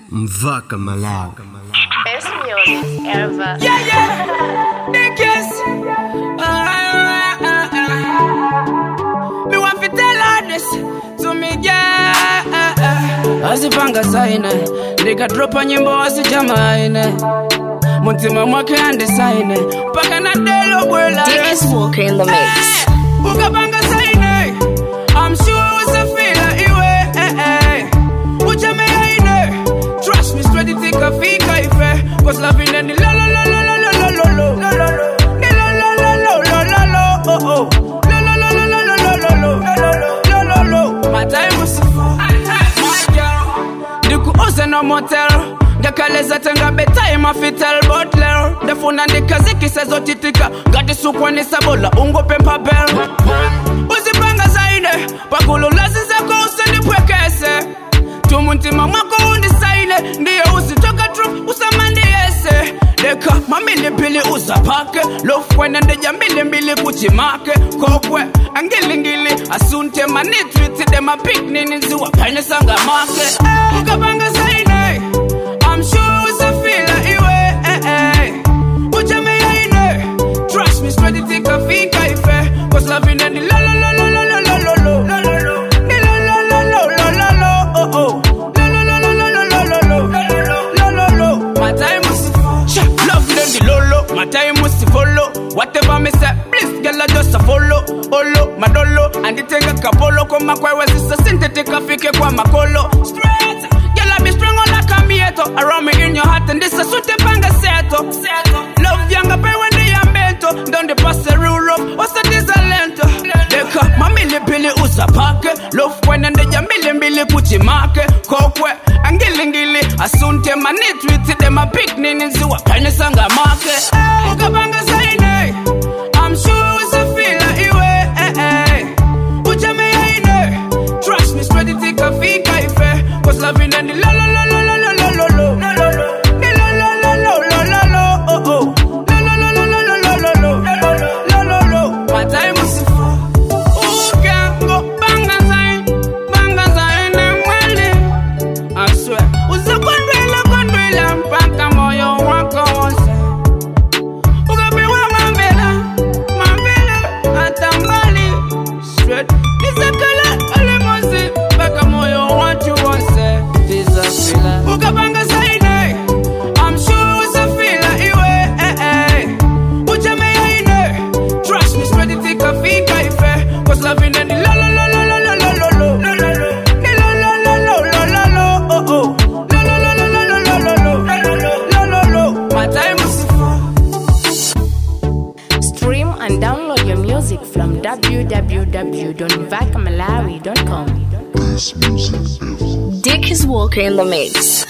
Mvaka Malawi. Best music ever. Yeah. Niggas. Me want to tell all this to me, yeah. Asipanga saine, nikadropa nyimbo wasijamaine. Muntima mwake andesaine, paka na delo bwela. Dickies Walker in the mix. Ukapanga saine, I'm sure it's a feel iwe. Ujameine, trust me straight to take a fika ife. Cause loving any lo lo lo lo lo lo lo lo lo lo lo. My time was my girl. Diku ose no motel. Gakaleza tenga betime afitel butler. The phone and the kaziki says otitika. Gati sukwani sabola ungo pempa bell. Uzipanga zaine. Pakulu lazi zako usanipwekese. Tumuntima mwako undisaine. Ndiye usitoka truth usamandi ese. Deka mamili pili usapake. Love kwene ndeja mbili kuchimake. Kokwe angilingili asunte manitwiti. Dema piknini nziwa pene sanga make. Ukapanga zaine. I'm sure it's a feel iwe. Ujameine. Trust me straight to take a fika ife. Cause loving any lo lo lo lo lo lo lo lo lo lo lo. My time must follow. Whatever me say, please, girl, I just follow. Olo, madolo, and the thing a capolo. Come kwa was this a synthetic afike kwa makolo. Straight, girl, I be strong on like a mieto. Around me in your heart, and this a sute panga seto. Love younger pay when they are mento. Down the pass the rule of, what's the disalento? Deka, mamili pili usapake. Love when and the jamili kuchimake. Kokwe, angilingili, asunte manitwiti. Dem a piknini nziwa pene sanga make. Ukapanga zaine, I'm sure it's a feel iwe. Ujameine, trust me straight to take a fika ife. Cause loving any lo lo lo lo lo lo lo lo lo lo lo. My time was I swear, uza kondwela mpaka moyo wako wose. Ukapewa mambela, atambali. Straight, nizakala olemosi, mpaka moyo watu wose. Tizafila, ukapanga zaine, I'm sure it's a feel iwe. Ujameine, trust me straight to take a fika ife. Cause loving any lo lo lo lo lo lo lo lo lo lo lo. Stream and download your music from www.mvacamalawi.com. Best music ever. Dickies Walker in the mix.